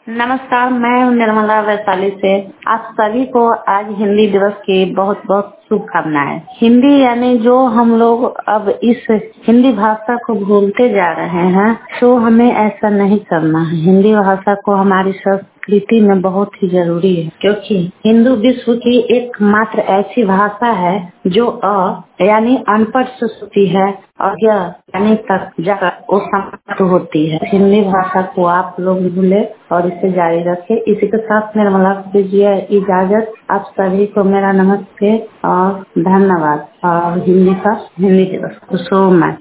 नमस्कार, मैं हूँ निर्मला वैशाली से। आप सभी को आज हिंदी दिवस की बहुत बहुत शुभकामनाएं। हिंदी यानी जो हम लोग अब इस हिंदी भाषा को भूलते जा रहे हैं, तो हमें ऐसा नहीं करना है। हिंदी भाषा को हमारी संस्कृति में बहुत ही जरूरी है, क्योंकि हिंदू विश्व की एकमात्र ऐसी भाषा है जो यानी अनपढ़ से होती है और यानी तक जाकर वो समाप्त होती है। हिंदी भाषा को आप लोग भूले और इसे जारी रखें। इसी के साथ निर्मला दीजिए इजाजत। आप सभी को मेरा नमस्ते और धन्यवाद। और हिंदी दिवस शुभ।